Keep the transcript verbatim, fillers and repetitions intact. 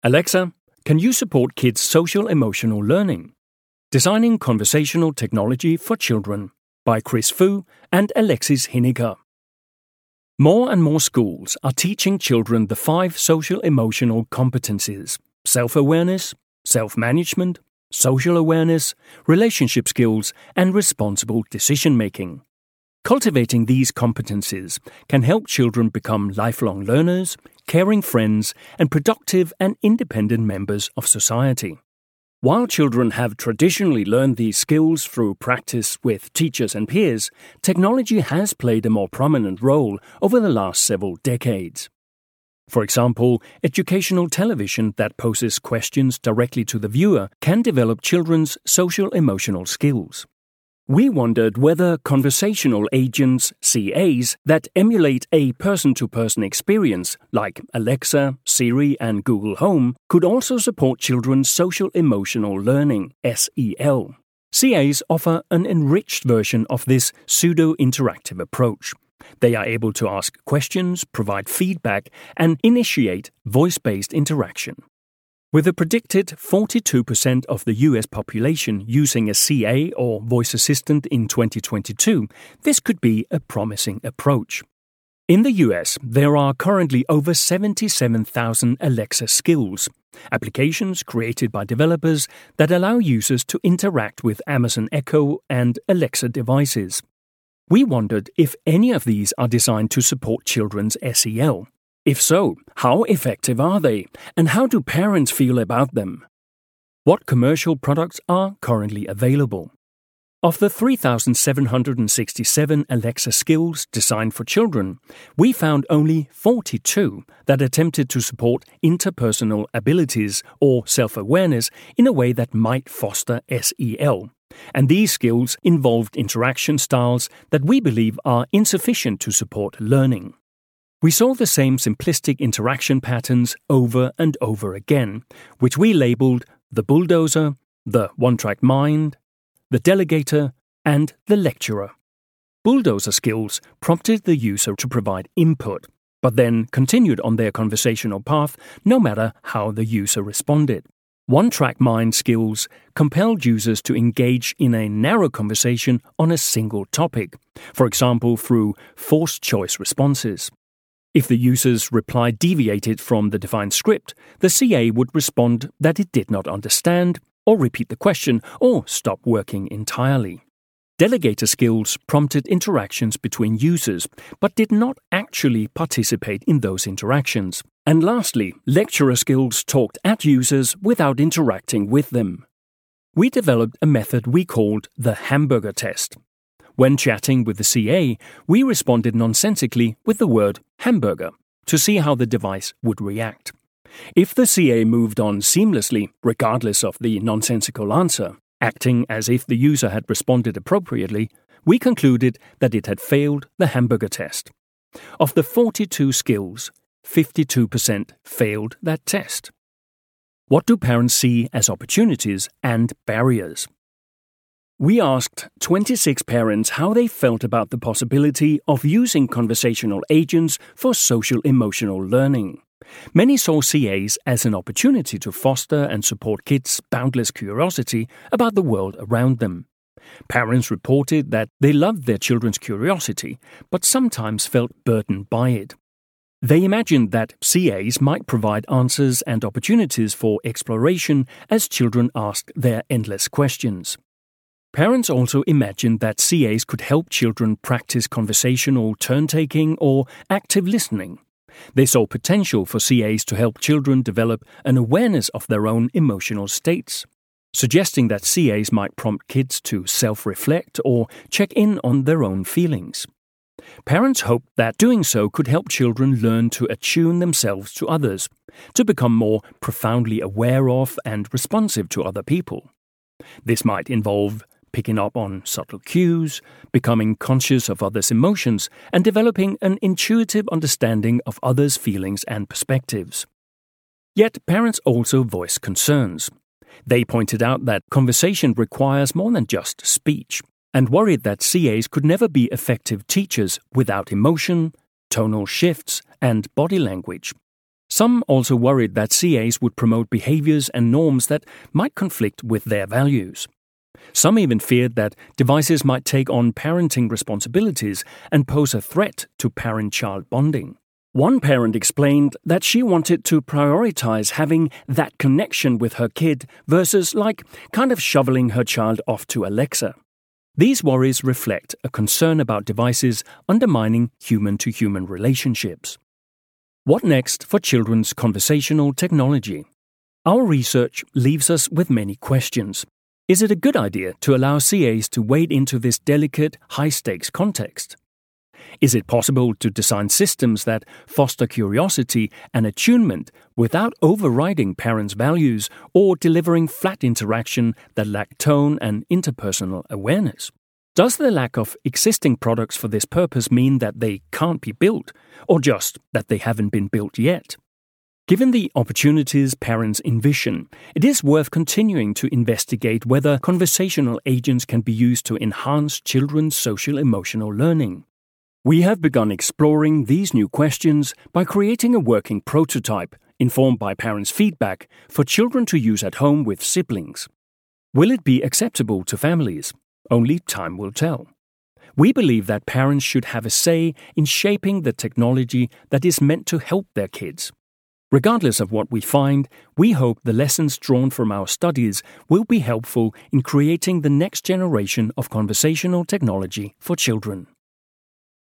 Alexa, can you support kids' social-emotional learning? Designing Conversational Technology for Children by Chris Fu and Alexis Hineker. More and more schools are teaching children the five social-emotional competencies: self-awareness, self-management, social awareness, relationship skills, and responsible decision-making. Cultivating these competencies can help children become lifelong learners, caring friends, and productive and independent members of society. While children have traditionally learned these skills through practice with teachers and peers, technology has played a more prominent role over the last several decades. For example, educational television that poses questions directly to the viewer can develop children's social-emotional skills. We wondered whether conversational agents, C As, that emulate a person-to-person experience, like Alexa, Siri, and Google Home, could also support children's social-emotional learning, S E L. C As offer an enriched version of this pseudo-interactive approach. They are able to ask questions, provide feedback, and initiate voice-based interaction. With a predicted forty-two percent of the U S population using a C A or voice assistant in twenty twenty-two, this could be a promising approach. In the U S, there are currently over seventy-seven thousand Alexa skills, applications created by developers that allow users to interact with Amazon Echo and Alexa devices. We wondered if any of these are designed to support children's S E L. If so, how effective are they, and how do parents feel about them? What commercial products are currently available? Of the three thousand seven hundred sixty-seven Alexa skills designed for children, we found only forty-two that attempted to support interpersonal abilities or self-awareness in a way that might foster S E L. And these skills involved interaction styles that we believe are insufficient to support learning. We saw the same simplistic interaction patterns over and over again, which we labeled the bulldozer, the one-track mind, the delegator, and the lecturer. Bulldozer skills prompted the user to provide input, but then continued on their conversational path no matter how the user responded. One-track mind skills compelled users to engage in a narrow conversation on a single topic, for example through forced choice responses. If the user's reply deviated from the defined script, the C A would respond that it did not understand, or repeat the question, or stop working entirely. Delegator skills prompted interactions between users, but did not actually participate in those interactions. And lastly, lecturer skills talked at users without interacting with them. We developed a method we called the hamburger test. When chatting with the C A, we responded nonsensically with the word hamburger to see how the device would react. If the C A moved on seamlessly, regardless of the nonsensical answer, acting as if the user had responded appropriately, we concluded that it had failed the hamburger test. Of the forty-two skills, fifty-two percent failed that test. What do parents see as opportunities and barriers? We asked twenty-six parents how they felt about the possibility of using conversational agents for social-emotional learning. Many saw C As as an opportunity to foster and support kids' boundless curiosity about the world around them. Parents reported that they loved their children's curiosity, but sometimes felt burdened by it. They imagined that C As might provide answers and opportunities for exploration as children asked their endless questions. Parents also imagined that C As could help children practice conversational turn-taking or active listening. They saw potential for C As to help children develop an awareness of their own emotional states, suggesting that C As might prompt kids to self-reflect or check in on their own feelings. Parents hoped that doing so could help children learn to attune themselves to others, to become more profoundly aware of and responsive to other people. This might involve picking up on subtle cues, becoming conscious of others' emotions, and developing an intuitive understanding of others' feelings and perspectives. Yet parents also voiced concerns. They pointed out that conversation requires more than just speech, and worried that C As could never be effective teachers without emotion, tonal shifts, and body language. Some also worried that C As would promote behaviors and norms that might conflict with their values. Some even feared that devices might take on parenting responsibilities and pose a threat to parent-child bonding. One parent explained that she wanted to prioritize having that connection with her kid versus, like, kind of shoveling her child off to Alexa. These worries reflect a concern about devices undermining human-to-human relationships. What next for children's conversational technology? Our research leaves us with many questions. Is it a good idea to allow C As to wade into this delicate, high-stakes context? Is it possible to design systems that foster curiosity and attunement without overriding parents' values or delivering flat interaction that lack tone and interpersonal awareness? Does the lack of existing products for this purpose mean that they can't be built, or just that they haven't been built yet? Given the opportunities parents envision, it is worth continuing to investigate whether conversational agents can be used to enhance children's social-emotional learning. We have begun exploring these new questions by creating a working prototype, informed by parents' feedback, for children to use at home with siblings. Will it be acceptable to families? Only time will tell. We believe that parents should have a say in shaping the technology that is meant to help their kids. Regardless of what we find, we hope the lessons drawn from our studies will be helpful in creating the next generation of conversational technology for children.